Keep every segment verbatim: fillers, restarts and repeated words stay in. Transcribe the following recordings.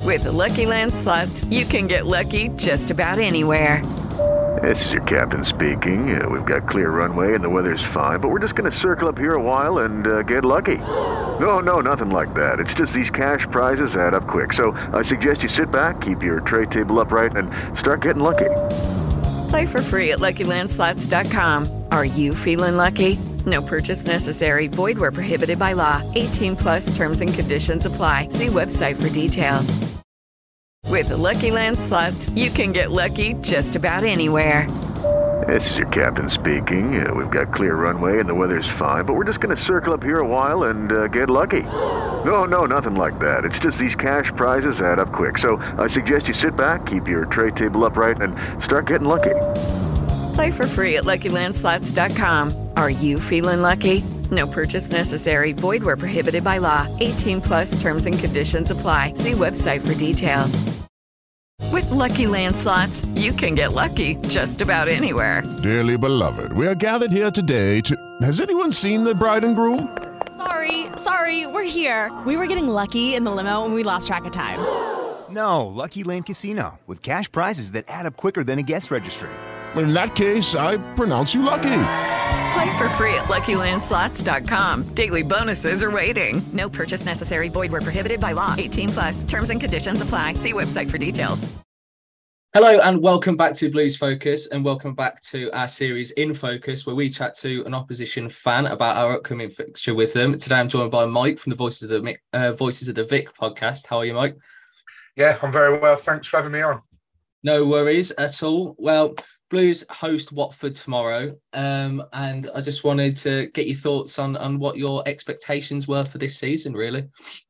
With the Lucky Land Slots, you can get lucky just about anywhere. This is your captain speaking. Uh, we've got clear runway and the weather's fine, but we're just going to circle up here a while and uh, get lucky. No, no, nothing like that. It's just these cash prizes add up quick. So I suggest you sit back, keep your tray table upright, and start getting lucky. Play for free at Lucky Land Slots dot com. Are you feeling lucky? No purchase necessary. Void where prohibited by law. eighteen plus terms and conditions apply. See website for details. With the Lucky Land Slots, you can get lucky just about anywhere. This is your captain speaking. Uh, we've got clear runway and the weather's fine, but we're just going to circle up here a while and uh, get lucky. No, no, nothing like that. It's just these cash prizes add up quick. So I suggest you sit back, keep your tray table upright, and start getting lucky. Play for free at Lucky Land Slots dot com. Are you feeling lucky? No purchase necessary. Void where prohibited by law. eighteen plus terms and conditions apply. See website for details. With Lucky Land Slots, you can get lucky just about anywhere. Dearly beloved, we are gathered here today to... Has anyone seen the bride and groom? Sorry, sorry, we're here. We were getting lucky in the limo and we lost track of time. No, Lucky Land Casino, with cash prizes that add up quicker than a guest registry. In that case, I pronounce you lucky. Play for free at Lucky Land Slots dot com. Daily bonuses are waiting. No purchase necessary. Void where prohibited by law. eighteen plus. Terms and conditions apply. See website for details. Hello and welcome back to Blues Focus, and welcome back to our series In Focus, where we chat to an opposition fan about our upcoming fixture with them. Today I'm joined by Mike from the Voices of the uh, Voices of the Vic podcast. How are you, Mike? Yeah, I'm very well. Thanks for having me on. No worries at all. Well, Blues host Watford tomorrow, um, and I just wanted to get your thoughts on, on what your expectations were for this season, really.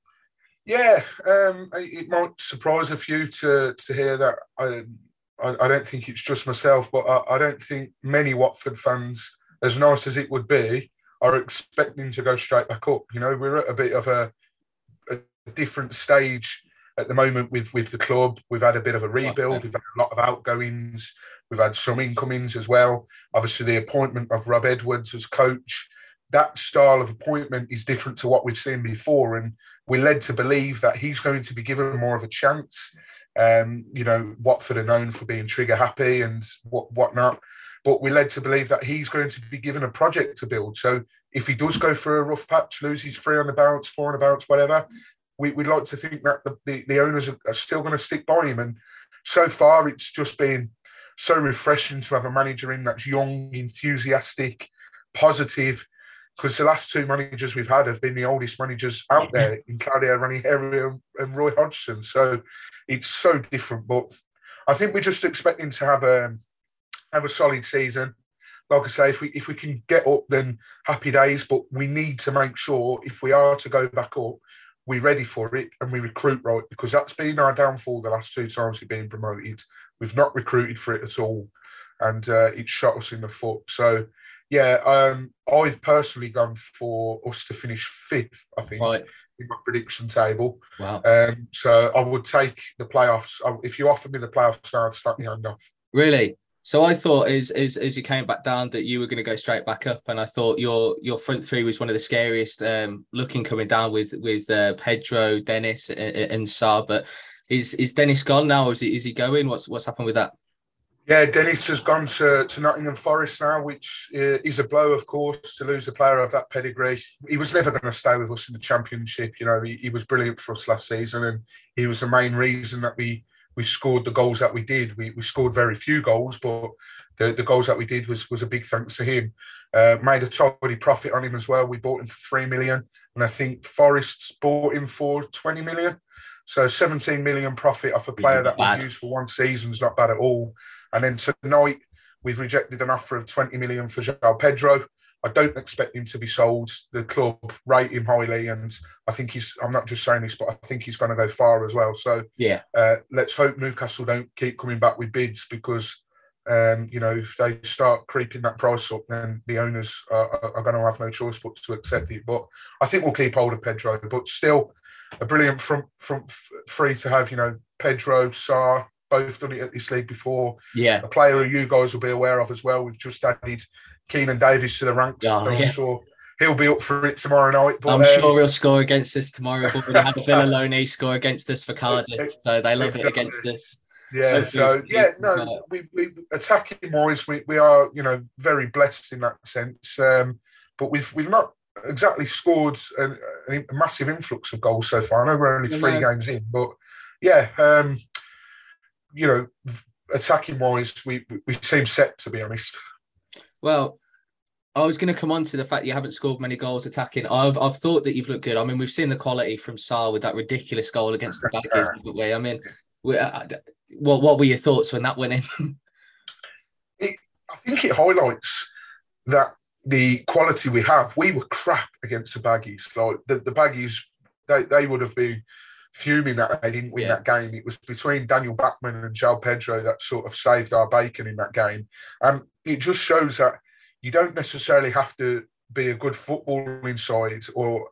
Yeah, um, it might surprise a few to to hear that. I, I, I don't think it's just myself, but I, I don't think many Watford fans, as nice as it would be, are expecting to go straight back up. You know, we're at a bit of a, a different stage at the moment with, with the club. We've had a bit of a rebuild. We've had a lot of outgoings. We've had some incomings as well. Obviously, the appointment of Rob Edwards as coach, that style of appointment is different to what we've seen before. And we're led to believe that he's going to be given more of a chance. Um, you know, Watford are known for being trigger happy and what whatnot. But we're led to believe that he's going to be given a project to build. So if he does go through a rough patch, loses three on the bounce, four on the bounce, whatever, we, we'd like to think that the, the, the owners are, are still going to stick by him. And so far, it's just been so refreshing to have a manager in that's young, enthusiastic, positive, because the last two managers we've had have been the oldest managers out there in Claudio Ranieri and Roy Hodgson. So it's so different. But I think we're just expecting to have a, have a solid season. Like I say, if we if we can get up, then happy days. But we need to make sure if we are to go back up, we're ready for it and we recruit right, because that's been our downfall the last two times we've been promoted. We've not recruited for it at all, and uh, it shot us in the foot. So, yeah, um, I've personally gone for us to finish fifth, I think, right, in my prediction table. Wow. Um, so I would take the playoffs. If you offered me the playoffs now, I'd start my hand off. Really? So I thought as, as as you came back down that you were going to go straight back up, and I thought your your front three was one of the scariest um, looking coming down with with uh, Pedro, Dennis, and, and Sarr. But is is Dennis gone now? Or is he is he going? What's what's happened with that? Yeah, Dennis has gone to, to Nottingham Forest now, which uh, is a blow, of course, to lose a player of that pedigree. He was never going to stay with us in the Championship. You know, he, he was brilliant for us last season, and he was the main reason that we we scored the goals that we did. We we scored very few goals, but the, the goals that we did was was a big thanks to him. Uh, made a tidy profit on him as well. We bought him for three million, and I think Forest bought him for twenty million. So seventeen million profit off a player that we've used for one season is not bad at all. And then tonight, we've rejected an offer of twenty million for João Pedro. I don't expect him to be sold. The club rate him highly, and I think he's, I'm not just saying this, but I think he's going to go far as well. So yeah, uh, let's hope Newcastle don't keep coming back with bids, because, um, you know, if they start creeping that price up, then the owners are, are going to have no choice but to accept it. But I think we'll keep hold of Pedro, but still a brilliant front, front three to have, you know, Pedro, Sarr, both done it at this league before. Yeah. A player who you guys will be aware of as well. We've just added Keenan Davis to the ranks. Oh, so yeah. I'm sure he'll be up for it tomorrow night. But, I'm um, sure he'll score against us tomorrow. But we had a Villalone score against us for Cardiff, so they love exactly. it against us. Yeah, so yeah, no, we, we attacking wise, we, we are, you know, very blessed in that sense. Um, but we've we've not exactly scored a, a massive influx of goals so far. I know we're only three know. games in, but yeah, um, you know, attacking wise, we we seem set, to be honest. Well, I was going to come on to the fact you haven't scored many goals attacking. I've I've thought that you've looked good. I mean, we've seen the quality from Sarr with that ridiculous goal against the Baggies, haven't we? I mean, we, uh, what what were your thoughts when that went in? it, I think it highlights that the quality we have. We were crap against the Baggies. Like the, the Baggies, they, they would have been fuming that they didn't win yeah. that game. It was between Daniel Bachmann and João Pedro that sort of saved our bacon in that game. And um, it just shows that you don't necessarily have to be a good footballing side or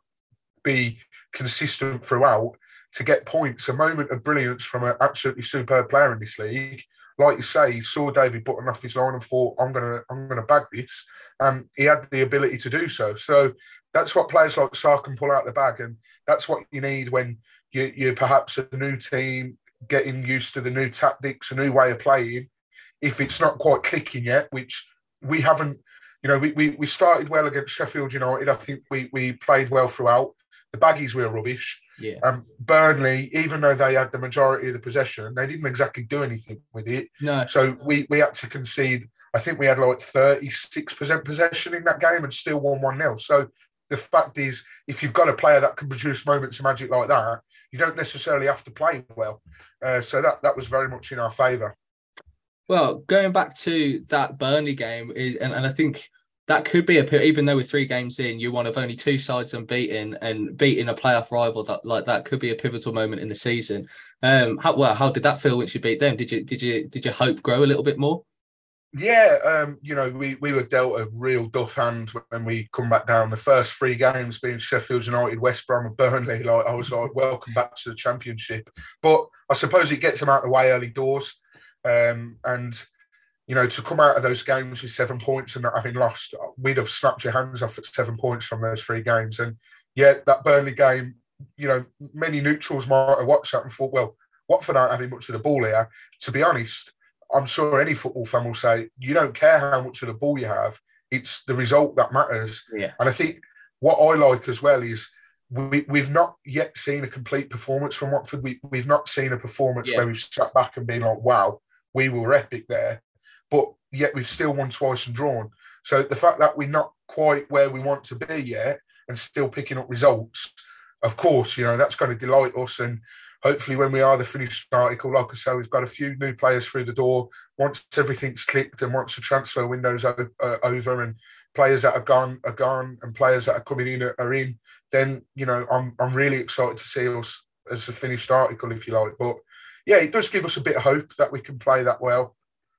be consistent throughout to get points. A moment of brilliance from an absolutely superb player in this league. Like you say, he saw David Button off his line and thought, I'm gonna I'm gonna bag this. Um, he had the ability to do so. So that's what players like Sarr can pull out the bag, and that's what you need when you, you're perhaps a new team, getting used to the new tactics, a new way of playing. If it's not quite clicking yet, which we haven't, you know, we we, we started well against Sheffield United. I think we we played well throughout. The Baggies were rubbish. Yeah. Um, Burnley, even though they had the majority of the possession, they didn't exactly do anything with it. No. So we, we had to concede. I think we had like thirty-six percent possession in that game and still won one nil. So the fact is, if you've got a player that can produce moments of magic like that, you don't necessarily have to play well. Uh, so that, that was very much in our favour. Well, going back to that Burnley game, is, and, and I think that could be a, even though we're three games in, you're one of only two sides unbeaten, and beating a playoff rival that like that could be a pivotal moment in the season. Um, how well, how did that feel once you beat them? Did you did you did your hope grow a little bit more? Yeah, um, you know, we we were dealt a real duff hand when we come back down. The first three games being Sheffield United, West Brom, and Burnley. Like I was like, welcome back to the Championship. But I suppose it gets them out of the way early doors, um, and. You know, to come out of those games with seven points and not having lost, we'd have snapped your hands off at seven points from those three games. And yeah, that Burnley game, you know, many neutrals might have watched that and thought, well, Watford aren't having much of the ball here. To be honest, I'm sure any football fan will say, you don't care how much of the ball you have. It's the result that matters. Yeah. And I think what I like as well is we, we've not yet seen a complete performance from Watford. We, we've not seen a performance yeah. where we've sat back and been like, wow, we were epic there. But yet we've still won twice and drawn. So the fact that we're not quite where we want to be yet and still picking up results, of course, you know, that's going to delight us. And hopefully when we are the finished article, like I say, we've got a few new players through the door. Once everything's clicked and once the transfer window's o- uh, over and players that are gone are gone and players that are coming in are, are in, then, you know, I'm I'm really excited to see us as a finished article, if you like. But yeah, it does give us a bit of hope that we can play that well.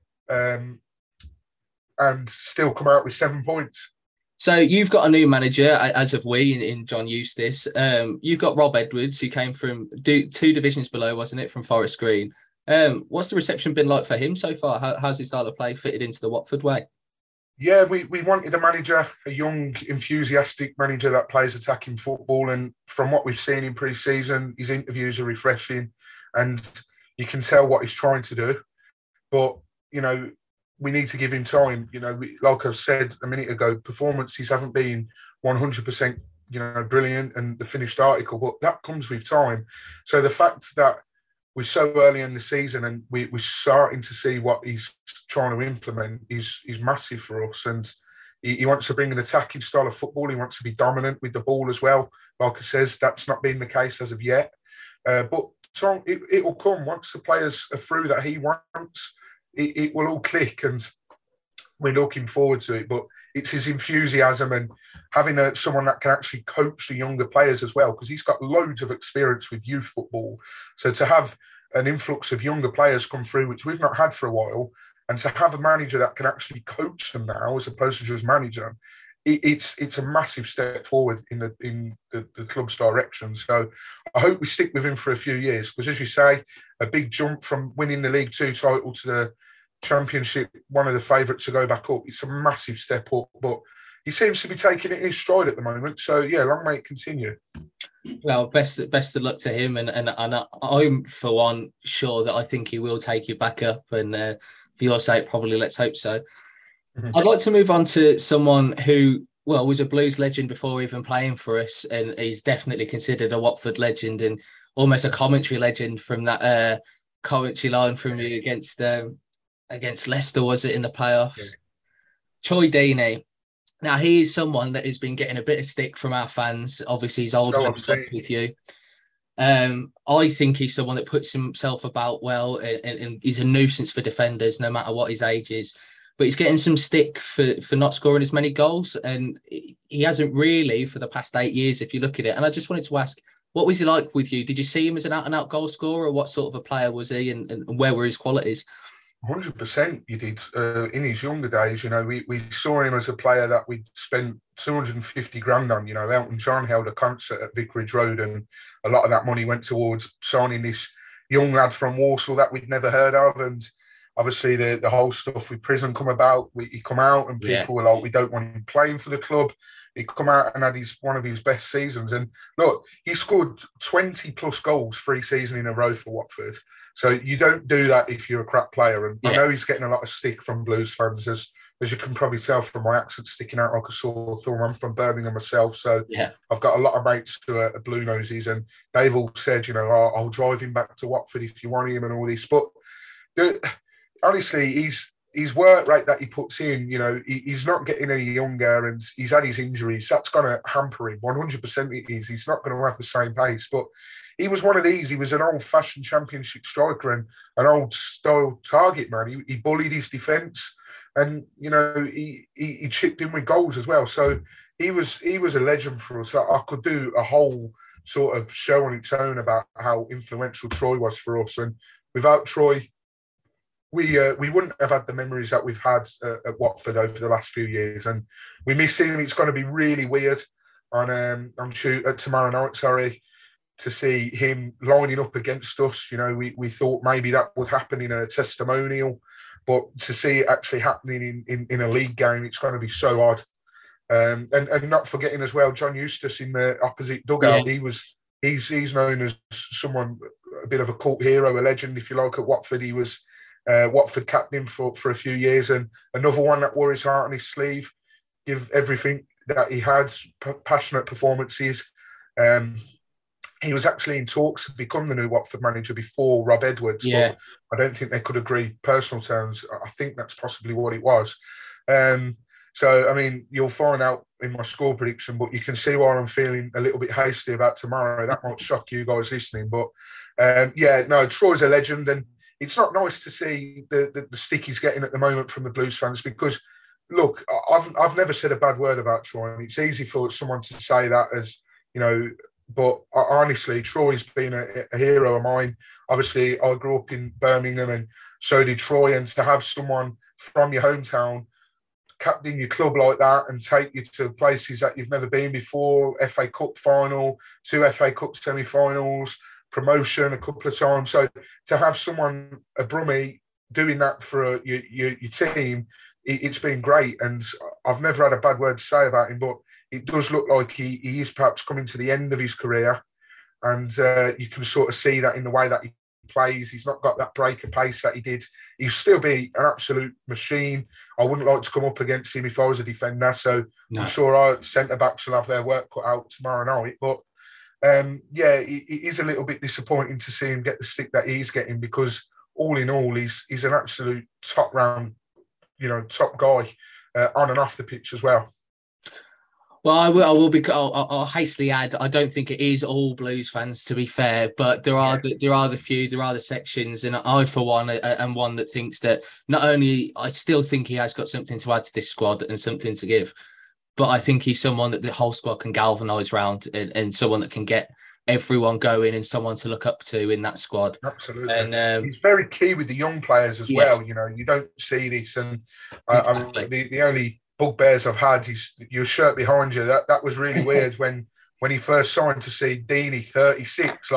Um, and still come out with seven points. So you've got a new manager, as of we, in, in John Eustace. Um, you've got Rob Edwards, who came from do, two divisions below, wasn't it, from Forest Green. Um, what's the reception been like for him so far? How, how's his style of play fitted into the Watford way? Yeah, we, we wanted a manager, a young, enthusiastic manager that plays attacking football. And from what we've seen in pre-season, his interviews are refreshing and you can tell what he's trying to do. But you know, we need to give him time. You know, we, like I've said a minute ago, performances haven't been one hundred percent, you know, brilliant and the finished article, but that comes with time. So the fact that we're so early in the season and we, we're starting to see what he's trying to implement is, is massive for us. And he, he wants to bring an attacking style of football. He wants to be dominant with the ball as well. Like I says, that's not been the case as of yet. Uh, but so it, it will come once the players are through that he wants. It, it will all click and we're looking forward to it. But it's his enthusiasm and having a, someone that can actually coach the younger players as well, because he's got loads of experience with youth football. So to have an influx of younger players come through, which we've not had for a while, and to have a manager that can actually coach them now as opposed to just manage them, it, it's it's a massive step forward in the in the, the club's direction. So I hope we stick with him for a few years, because as you say, a big jump from winning the League Two title to the Championship, one of the favourites to go back up. It's a massive step up, but he seems to be taking it in his stride at the moment. So yeah, long may it continue. Well, best best of luck to him, and and, and I'm for one sure that I think he will take you back up, and uh, for your sake, probably let's hope so. Mm-hmm. I'd like to move on to someone who, well, was a Blues legend before even playing for us, and he's definitely considered a Watford legend and almost a commentary legend from that uh, commentary line from you against um, against Leicester, was it, in the playoffs? Yeah. Troy Deeney. Now, he is someone that has been getting a bit of stick from our fans. Obviously, he's older than with you. Um, I think he's someone that puts himself about well, and, and he's a nuisance for defenders, no matter what his age is. But he's getting some stick for, for not scoring as many goals. And he hasn't really for the past eight years, if you look at it. And I just wanted to ask, what was he like with you? Did you see him as an out-and-out goal scorer? Or what sort of a player was he, and, and where were his qualities? one hundred percent you did. Uh, in his younger days, you know, we, we saw him as a player that we'd spent two hundred fifty grand on. You know, Elton John held a concert at Vicarage Road, and a lot of that money went towards signing this young lad from Walsall that we'd never heard of. And obviously the, the whole stuff with prison come about. We, he come out and people yeah. were like, we don't want him playing for the club. He come out and had his one of his best seasons. And look, he scored twenty plus goals three seasons in a row for Watford. So you don't do that if you're a crap player. And yeah. I know he's getting a lot of stick from Blues fans, as, as you can probably tell from my accent sticking out like a sore thumb. I'm from Birmingham myself, so yeah. I've got a lot of mates who are Blue Nosies, and they've all said, you know, oh, I'll drive him back to Watford if you want him and all this. But the, honestly, he's his work rate that he puts in, you know, he, he's not getting any younger, and he's had his injuries. That's going to hamper him. one hundred percent it is. He's not going to have the same pace. But he was one of these. He was an old-fashioned championship striker and an old-style target man. He, he bullied his defence, and, you know, he, he he chipped in with goals as well. So he was he was a legend for us. I could do a whole sort of show on its own about how influential Troy was for us. And without Troy, we uh, we wouldn't have had the memories that we've had uh, at Watford over the last few years. And we miss him. It's going to be really weird on um, on shoot at tomorrow night. Sorry. To see him lining up against us. You know, we, we thought maybe that would happen in a testimonial, but to see it actually happening in, in, in a league game, it's going to be so odd. Um, and, and not forgetting as well, John Eustace in the opposite dugout. Yeah. He was he's he's known as someone, a bit of a cult hero, a legend, if you like, at Watford. He was uh, Watford captain for, for a few years, and another one that wore his heart on his sleeve, give everything that he had, p- passionate performances. Um, He was actually in talks to become the new Watford manager before Rob Edwards, yeah. but I don't think they could agree personal terms. I think that's possibly what it was. Um, so, I mean, you'll find out in my score prediction, but you can see why I'm feeling a little bit hasty about tomorrow. That might shock you guys listening. But, um, yeah, no, Troy's a legend, and it's not nice to see the, the, the stick he's getting at the moment from the Blues fans because, look, I've, I've never said a bad word about Troy, and it's easy for someone to say that as, you know, but honestly, Troy's been a, a hero of mine. Obviously, I grew up in Birmingham, and so did Troy. And to have someone from your hometown captain your club like that and take you to places that you've never been before, F A Cup final, two F A Cup semi-finals, promotion a couple of times. So to have someone, a Brummie, doing that for your, your, your team, it, it's been great. And I've never had a bad word to say about him, but it does look like he, he is perhaps coming to the end of his career, and uh, you can sort of see that in the way that he plays. He's not got that breaker pace that he did. He'll still be an absolute machine. I wouldn't like to come up against him if I was a defender, so no. I'm sure our centre-backs will have their work cut out tomorrow night. But, um, yeah, it, it is a little bit disappointing to see him get the stick that he's getting because, all in all, he's, he's an absolute top-round, you know, top guy uh, on and off the pitch as well. Well, I will. I will be. I'll, I'll hastily add. I don't think it is all Blues fans, to be fair, but there are yeah. the, there are the few, there are the sections, and I, for one, am one that thinks that not only I still think he has got something to add to this squad and something to give, but I think he's someone that the whole squad can galvanise round, and, and someone that can get everyone going and someone to look up to in that squad. Absolutely, and um, he's very key with the young players as yes. well. You know, you don't see this, and uh, exactly. I mean, the the only bugbears I've had is your shirt behind you. That that was really weird when when he first signed, to see Deeney thirty-six. Like,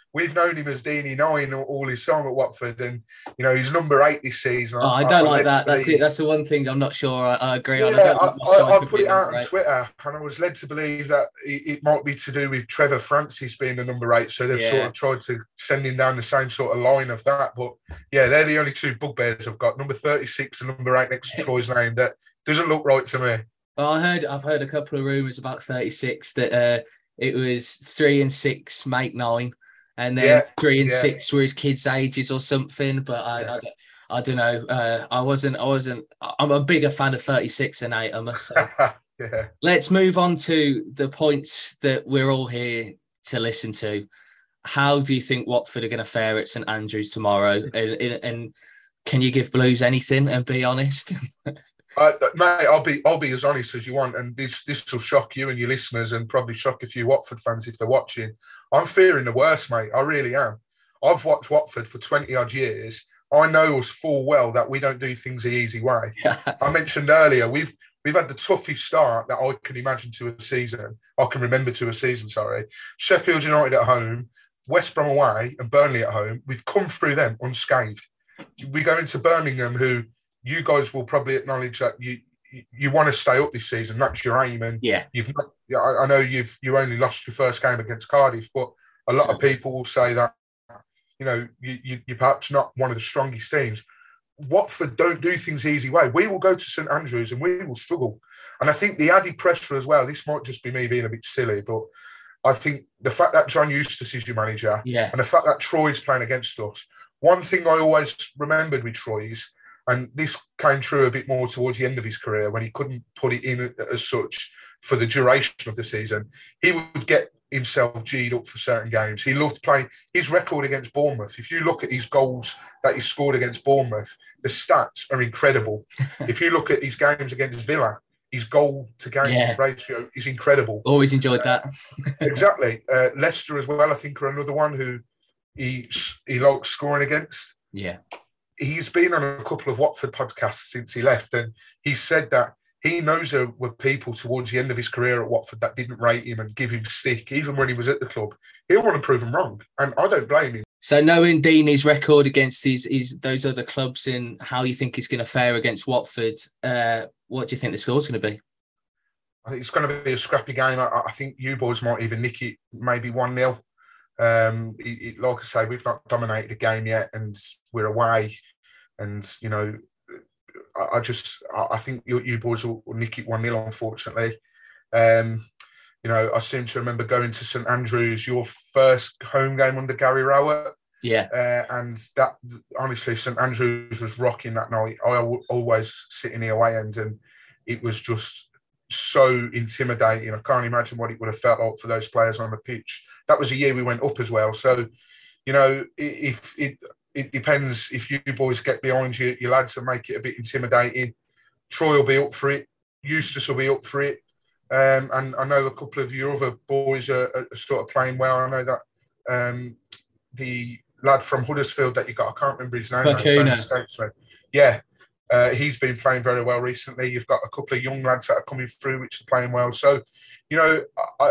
we've known him as Deanie Nine all, all his time at Watford, and you know he's number eight this season. Oh, I don't I, like I that. That's the, that's the one thing I'm not sure I, I agree yeah, on. I, I, I, I put it out on Twitter, and I was led to believe that it, it might be to do with Trevor Francis being the number eight. So they've yeah. sort of tried to send him down the same sort of line of that. But yeah, they're the only two bugbears I've got: number thirty-six and number eight next to Troy's name. That doesn't look right to me. Well, I heard I've heard a couple of rumours about thirty-six that uh, it was three and six make nine. And then yeah, three and yeah. six were his kids' ages or something, but I, yeah. I, I don't know. Uh, I wasn't. I wasn't. I'm a bigger fan of thirty-six than eight, I must say. yeah. Let's move on to the points that we're all here to listen to. How do you think Watford are going to fare at St Andrews tomorrow? and, and, and can you give Blues anything and be honest? Uh, mate, I'll be I'll be as honest as you want, and this this will shock you and your listeners, and probably shock a few Watford fans if they're watching. I'm fearing the worst, mate. I really am. I've watched Watford for twenty odd years. I know us full well that we don't do things the easy way. I mentioned earlier we've we've had the toughest start that I can imagine to a season. I can remember to a season. Sorry, Sheffield United at home, West Brom away, and Burnley at home. We've come through them unscathed. We go into Birmingham, who you guys will probably acknowledge that you you, you want to stay up this season. That's your aim, and yeah, you've not. I, I know you've you only lost your first game against Cardiff, but a lot of people will say that you know you, you you're perhaps not one of the strongest teams. Watford don't do things the easy way. We will go to St Andrews and we will struggle. And I think the added pressure as well. This might just be me being a bit silly, but I think the fact that John Eustace is your manager, yeah, and the fact that Troy's playing against us. One thing I always remembered with Troy's, and this came true a bit more towards the end of his career when he couldn't put it in as such for the duration of the season. He would get himself G'd up for certain games. He loved playing. His record against Bournemouth, if you look at his goals that he scored against Bournemouth, the stats are incredible. If you look at his games against Villa, his goal to game yeah. ratio is incredible. Always enjoyed that. Exactly. Uh, Leicester as well, I think, are another one who he, he likes scoring against. Yeah. He's been on a couple of Watford podcasts since he left, and he said that he knows there were people towards the end of his career at Watford that didn't rate him and give him stick, even when he was at the club. He'll want to prove him wrong, and I don't blame him. So knowing Deanie's record against these, these those other clubs and how you think he's going to fare against Watford, uh, what do you think the score's going to be? I think it's going to be a scrappy game. I, I think you boys might even nick it, maybe one nil. Um, it, it, like I say, we've not dominated the game yet, and we're away. And you know, I, I just I think you, you boys will, will nick it one nil. Unfortunately, um, you know, I seem to remember going to St Andrews, your first home game under Gary Rowett. Yeah, uh, and that honestly, St Andrews was rocking that night. I always sit in the away end, and it was just so intimidating. I can't imagine what it would have felt like for those players on the pitch. That was a year we went up as well. So, you know, if it, it depends if you boys get behind you, your lads and make it a bit intimidating. Troy will be up for it. Eustace will be up for it. Um, and I know a couple of your other boys are, are sort of playing well. I know that um, the lad from Huddersfield that you got, I can't remember his name. Bakuna. Yeah. Uh, he's been playing very well recently. You've got a couple of young lads that are coming through, which are playing well. So, you know, I,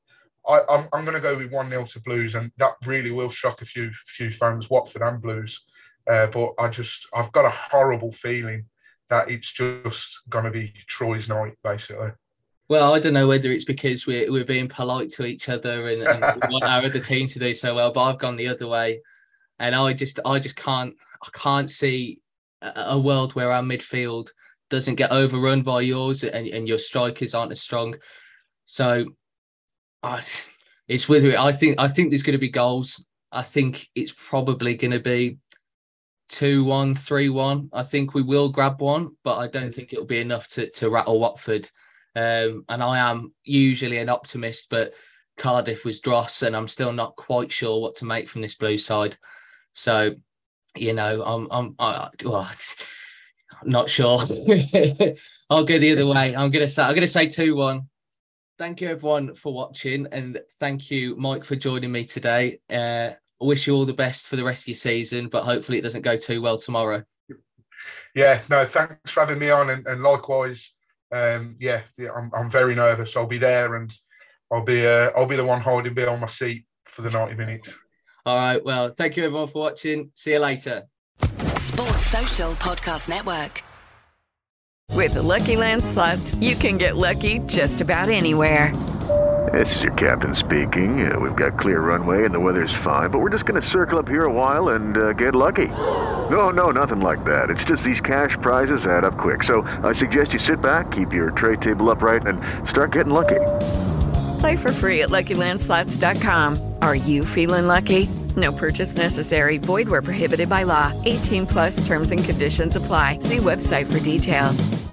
I, I'm, I'm going to go with one nil to Blues, and that really will shock a few few fans, Watford and Blues. Uh, but I just, I've got a horrible feeling that it's just going to be Troy's night, basically. Well, I don't know whether it's because we're we're being polite to each other and, and we want our other team to do so well, but I've gone the other way, and I just, I just can't, I can't see a world where our midfield doesn't get overrun by yours and, and your strikers aren't as strong. So I, it's with it. I think I think there's going to be goals. I think it's probably going to be two one, three one. I think we will grab one, but I don't think it'll be enough to, to rattle Watford. Um, and I am usually an optimist, but Cardiff was dross and I'm still not quite sure what to make from this blue side. So You know, I'm, I'm, I, well, I'm not sure. I'll go the other way. I'm gonna say, I'm gonna say two one. Thank you everyone for watching, and thank you, Mike, for joining me today. Uh, I wish you all the best for the rest of your season, but hopefully it doesn't go too well tomorrow. Yeah, no, thanks for having me on, and, and likewise, um, yeah, yeah I'm, I'm very nervous. I'll be there, and I'll be, uh, I'll be the one holding behind my seat for the ninety minutes. All right. Well, thank you everyone for watching. See you later. Sports Social Podcast Network. With the Lucky Land Slots, you can get lucky just about anywhere. This is your captain speaking. Uh, we've got clear runway and the weather's fine, but we're just going to circle up here a while and uh, get lucky. No, no, nothing like that. It's just these cash prizes add up quick. So I suggest you sit back, keep your tray table upright, and start getting lucky. Play for free at Lucky Land Slots dot com. Are you feeling lucky? No purchase necessary. Void where prohibited by law. eighteen plus terms and conditions apply. See website for details.